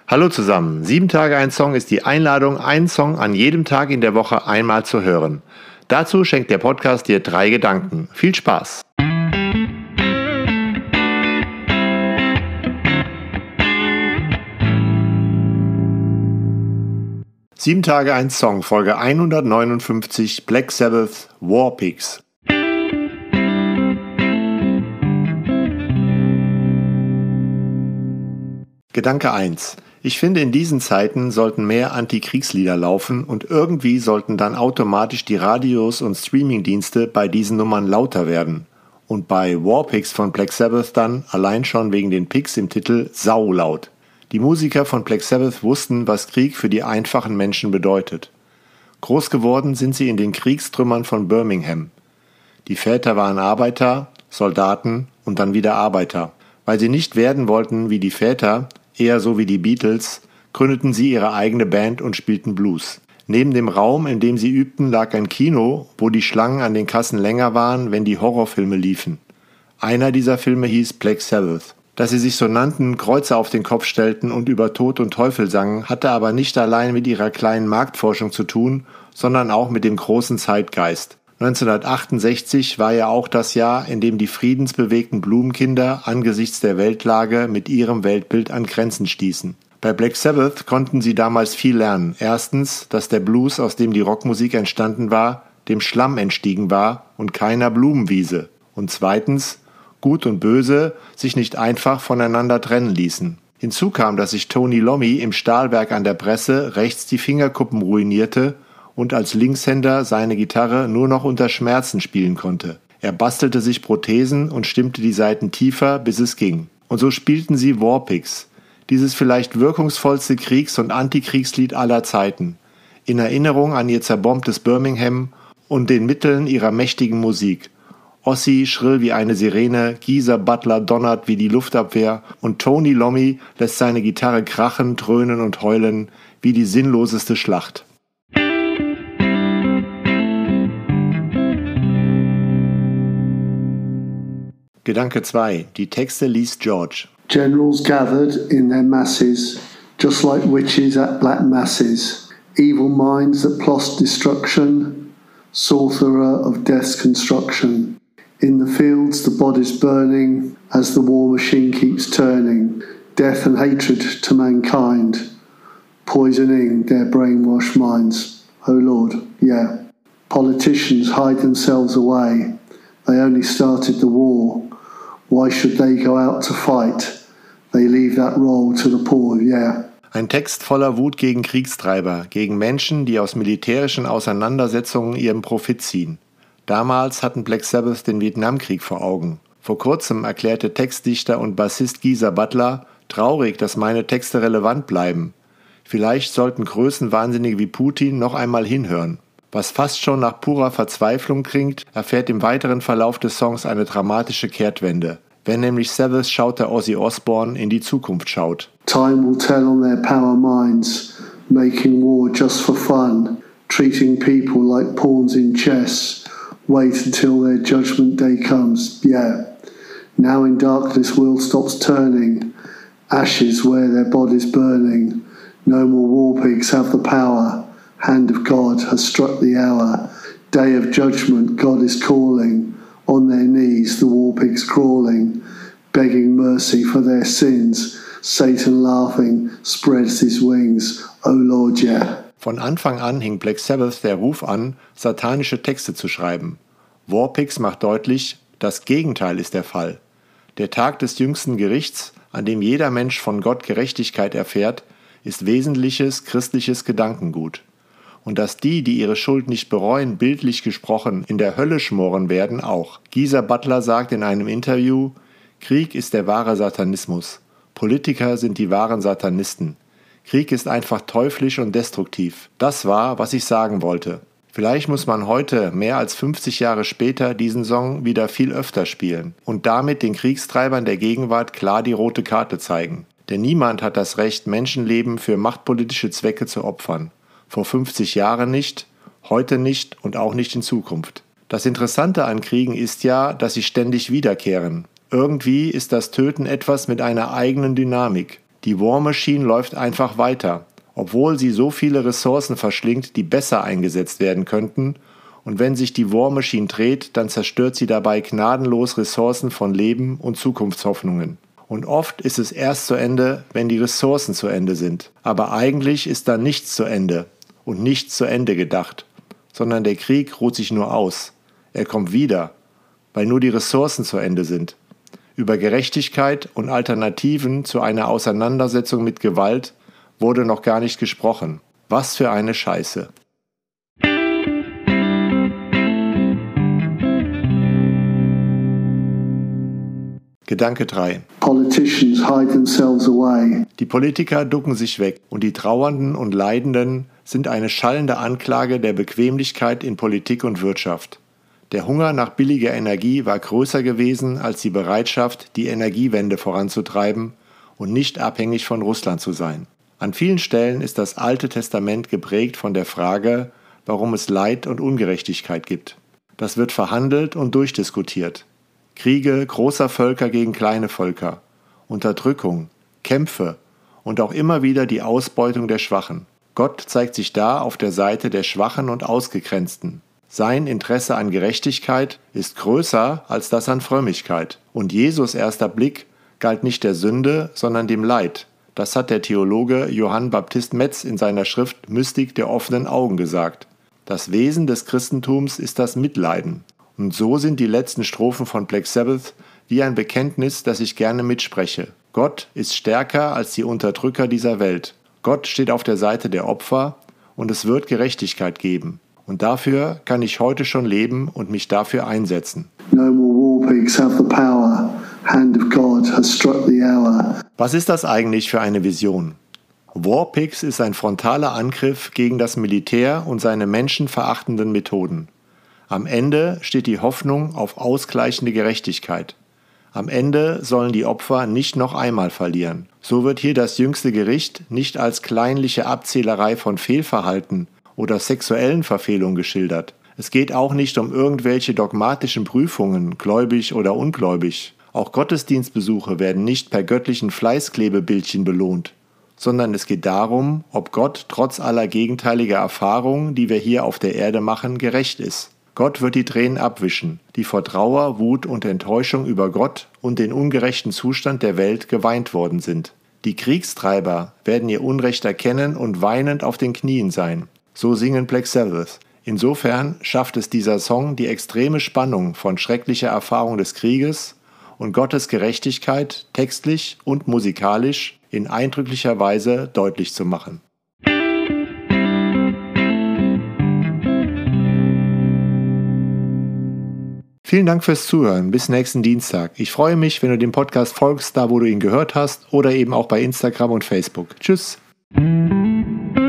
Hallo zusammen, 7 Tage ein Song ist die Einladung, einen Song an jedem Tag in der Woche einmal zu hören. Dazu schenkt der Podcast dir 3 Gedanken. Viel Spaß! Sieben Tage ein Song, Folge 159, Black Sabbath, War Pigs. Gedanke 1. Ich finde, in diesen Zeiten sollten mehr Antikriegslieder laufen und irgendwie sollten dann automatisch die Radios und Streamingdienste bei diesen Nummern lauter werden. Und bei War Pigs von Black Sabbath dann, allein schon wegen den Pigs im Titel, saulaut. Die Musiker von Black Sabbath wussten, was Krieg für die einfachen Menschen bedeutet. Groß geworden sind sie in den Kriegstrümmern von Birmingham. Die Väter waren Arbeiter, Soldaten und dann wieder Arbeiter. Weil sie nicht werden wollten wie die Väter, eher so wie die Beatles, gründeten sie ihre eigene Band und spielten Blues. Neben dem Raum, in dem sie übten, lag ein Kino, wo die Schlangen an den Kassen länger waren, wenn die Horrorfilme liefen. Einer dieser Filme hieß Black Sabbath. Dass sie sich so nannten, Kreuze auf den Kopf stellten und über Tod und Teufel sangen, hatte aber nicht allein mit ihrer kleinen Marktforschung zu tun, sondern auch mit dem großen Zeitgeist. 1968 war ja auch das Jahr, in dem die friedensbewegten Blumenkinder angesichts der Weltlage mit ihrem Weltbild an Grenzen stießen. Bei Black Sabbath konnten sie damals viel lernen. Erstens, dass der Blues, aus dem die Rockmusik entstanden war, dem Schlamm entstiegen war und keiner Blumenwiese. Und zweitens, Gut und Böse sich nicht einfach voneinander trennen ließen. Hinzu kam, dass sich Tony Iommi im Stahlwerk an der Presse rechts die Fingerkuppen ruinierte und als Linkshänder seine Gitarre nur noch unter Schmerzen spielen konnte. Er bastelte sich Prothesen und stimmte die Saiten tiefer, bis es ging. Und so spielten sie War Pigs, dieses vielleicht wirkungsvollste Kriegs- und Antikriegslied aller Zeiten, in Erinnerung an ihr zerbombtes Birmingham und den Mitteln ihrer mächtigen Musik. Ozzy schrill wie eine Sirene, Geezer Butler donnert wie die Luftabwehr und Tony Iommi lässt seine Gitarre krachen, dröhnen und heulen wie die sinnloseste Schlacht. Gedanke 2. Die Texte liest George. Generals gathered in their masses, just like witches at black masses, evil minds that plot destruction, sorcerer of death's construction. In the fields the bodies burning, as the war machine keeps turning, death and hatred to mankind, poisoning their brainwashed minds. Oh Lord, yeah. Politicians hide themselves away. They only started the war. Why should they go out to fight? They leave that role to the poor, yeah. Ein Text voller Wut gegen Kriegstreiber, gegen Menschen, die aus militärischen Auseinandersetzungen ihren Profit ziehen. Damals hatten Black Sabbath den Vietnamkrieg vor Augen. Vor kurzem erklärte Textdichter und Bassist Geezer Butler, traurig, dass meine Texte relevant bleiben. Vielleicht sollten Größenwahnsinnige wie Putin noch einmal hinhören. Was fast schon nach purer Verzweiflung klingt, erfährt im weiteren Verlauf des Songs eine dramatische Kehrtwende. Wenn nämlich Sabbath Schauter Ozzy Osbourne in die Zukunft schaut. Time will tell on their power minds, making war just for fun, treating people like pawns in chess. Wait until their judgment day comes, yeah. Now in darkness world stops turning, ashes where their bodies burning. No more war pigs have the power. Hand of God has struck the hour. Day of judgment, God is calling. On their knees, the war pigs crawling, begging mercy for their sins. Satan laughing, spreads his wings. Oh Lord, yeah. Von Anfang an hing Black Sabbath der Ruf an, satanische Texte zu schreiben. War Pigs macht deutlich, das Gegenteil ist der Fall. Der Tag des jüngsten Gerichts, an dem jeder Mensch von Gott Gerechtigkeit erfährt, ist wesentliches christliches Gedankengut. Und dass die ihre Schuld nicht bereuen, bildlich gesprochen, in der Hölle schmoren werden, auch. Geezer Butler sagt in einem Interview, Krieg ist der wahre Satanismus. Politiker sind die wahren Satanisten. Krieg ist einfach teuflisch und destruktiv. Das war, was ich sagen wollte. Vielleicht muss man heute, mehr als 50 Jahre später, diesen Song wieder viel öfter spielen und damit den Kriegstreibern der Gegenwart klar die rote Karte zeigen. Denn niemand hat das Recht, Menschenleben für machtpolitische Zwecke zu opfern. Vor 50 Jahren nicht, heute nicht und auch nicht in Zukunft. Das Interessante an Kriegen ist ja, dass sie ständig wiederkehren. Irgendwie ist das Töten etwas mit einer eigenen Dynamik. Die War Machine läuft einfach weiter, obwohl sie so viele Ressourcen verschlingt, die besser eingesetzt werden könnten. Und wenn sich die War Machine dreht, dann zerstört sie dabei gnadenlos Ressourcen von Leben und Zukunftshoffnungen. Und oft ist es erst zu Ende, wenn die Ressourcen zu Ende sind. Aber eigentlich ist dann nichts zu Ende und nichts zu Ende gedacht, sondern der Krieg ruht sich nur aus. Er kommt wieder, weil nur die Ressourcen zu Ende sind. Über Gerechtigkeit und Alternativen zu einer Auseinandersetzung mit Gewalt wurde noch gar nicht gesprochen. Was für eine Scheiße. Gedanke 3. Politicians hide themselves away. Die Politiker ducken sich weg und die Trauernden und Leidenden sind eine schallende Anklage der Bequemlichkeit in Politik und Wirtschaft. Der Hunger nach billiger Energie war größer gewesen als die Bereitschaft, die Energiewende voranzutreiben und nicht abhängig von Russland zu sein. An vielen Stellen ist das Alte Testament geprägt von der Frage, warum es Leid und Ungerechtigkeit gibt. Das wird verhandelt und durchdiskutiert. Kriege großer Völker gegen kleine Völker, Unterdrückung, Kämpfe und auch immer wieder die Ausbeutung der Schwachen. Gott zeigt sich da auf der Seite der Schwachen und Ausgegrenzten. Sein Interesse an Gerechtigkeit ist größer als das an Frömmigkeit. Und Jesus' erster Blick galt nicht der Sünde, sondern dem Leid. Das hat der Theologe Johann Baptist Metz in seiner Schrift Mystik der offenen Augen gesagt. Das Wesen des Christentums ist das Mitleiden. Und so sind die letzten Strophen von Black Sabbath wie ein Bekenntnis, das ich gerne mitspreche. Gott ist stärker als die Unterdrücker dieser Welt. Gott steht auf der Seite der Opfer und es wird Gerechtigkeit geben. Und dafür kann ich heute schon leben und mich dafür einsetzen. No more war pigs have the power. Hand of God has struck the hour. Was ist das eigentlich für eine Vision? War Pigs ist ein frontaler Angriff gegen das Militär und seine menschenverachtenden Methoden. Am Ende steht die Hoffnung auf ausgleichende Gerechtigkeit. Am Ende sollen die Opfer nicht noch einmal verlieren. So wird hier das jüngste Gericht nicht als kleinliche Abzählerei von Fehlverhalten oder sexuellen Verfehlungen geschildert. Es geht auch nicht um irgendwelche dogmatischen Prüfungen, gläubig oder ungläubig. Auch Gottesdienstbesuche werden nicht per göttlichen Fleißklebebildchen belohnt, sondern es geht darum, ob Gott trotz aller gegenteiliger Erfahrungen, die wir hier auf der Erde machen, gerecht ist. Gott wird die Tränen abwischen, die vor Trauer, Wut und Enttäuschung über Gott und den ungerechten Zustand der Welt geweint worden sind. Die Kriegstreiber werden ihr Unrecht erkennen und weinend auf den Knien sein. So singen Black Sabbath. Insofern schafft es dieser Song, die extreme Spannung von schrecklicher Erfahrung des Krieges und Gottes Gerechtigkeit textlich und musikalisch in eindrücklicher Weise deutlich zu machen. Vielen Dank fürs Zuhören. Bis nächsten Dienstag. Ich freue mich, wenn du dem Podcast folgst, da wo du ihn gehört hast oder eben auch bei Instagram und Facebook. Tschüss.